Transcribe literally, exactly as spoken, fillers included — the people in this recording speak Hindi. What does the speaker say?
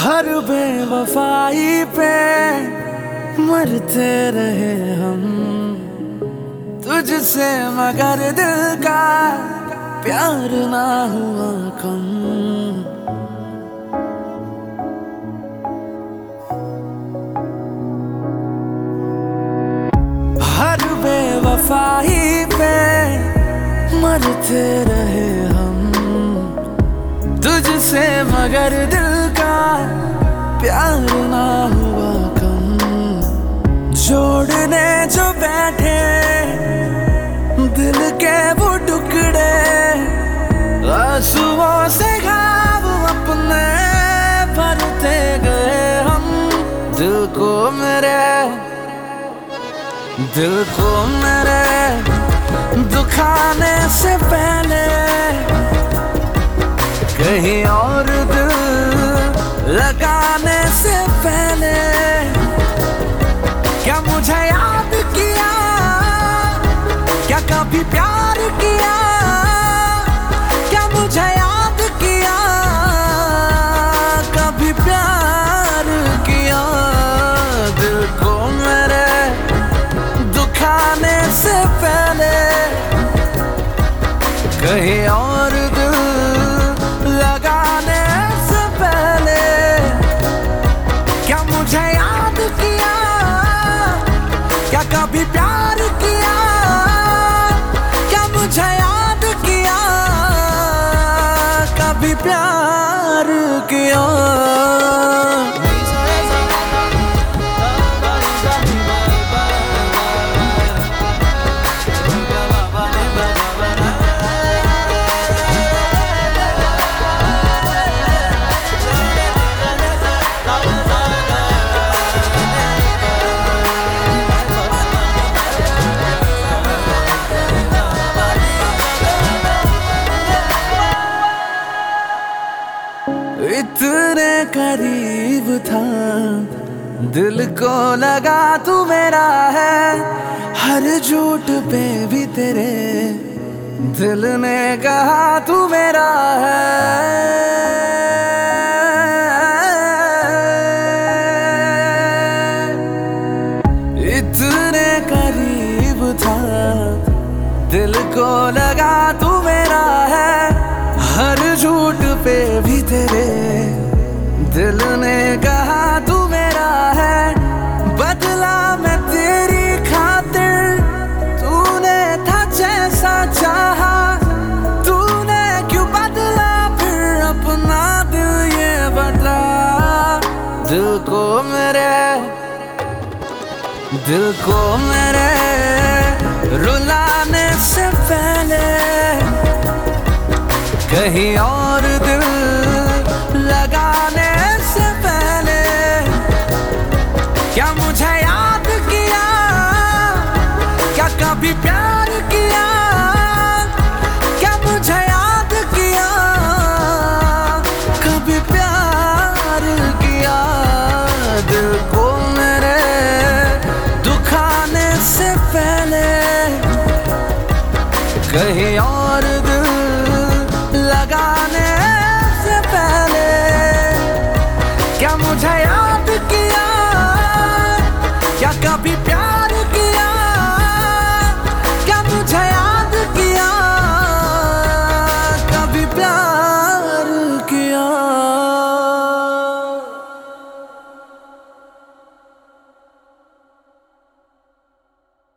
हर बेवफाई पे मरते रहे हम, तुझसे मगर दिल का प्यार ना हुआ कम। हर बेवफाई पे मरते रहे हम, तुझसे मगर दिल का प्यार ना हुआ कम। जोड़ने जो बैठे दिल के वो टुकड़े, आंसुओं से घाव अपने भरते गए हम। दिल को मेरे दिल को मेरे दुखाने से पहले कहीं और दिल लगाने से पहले क्या मुझे याद किया, क्या कभी प्यार किया, क्या मुझे याद किया, कभी प्यार किया। दिल को मेरे दुखाने से पहले कहीं और दिल लगाने से पहले क्या मुझे याद किया, क्या कभी प्यार किया, क्या मुझे याद किया, कभी प्यार किया। इतने करीब था, दिल को लगा तू मेरा है। हर झूठ पे भी तेरे दिल ने कहा तू मेरा है। इतने करीब था, दिल को लगा तू मेरा है। हर झूठ पे भी तेरे दिल ने कहा तू मेरा है। बदला मैं तेरी खातिर, तूने था जैसा चाहा। तूने क्यों बदला फिर अपना दिल ये बदला। दिल को मेरे दिल को मेरे रुलाने से पहले कहीं और दिल लगाने से पहले क्या मुझे याद किया, क्या कभी प्यार किया, क्या मुझे याद किया, कभी प्यार किया। दिल को मेरे दुखाने से पहले कहीं और दिल लगाने से पहले क्या मुझे याद किया, क्या कभी प्यार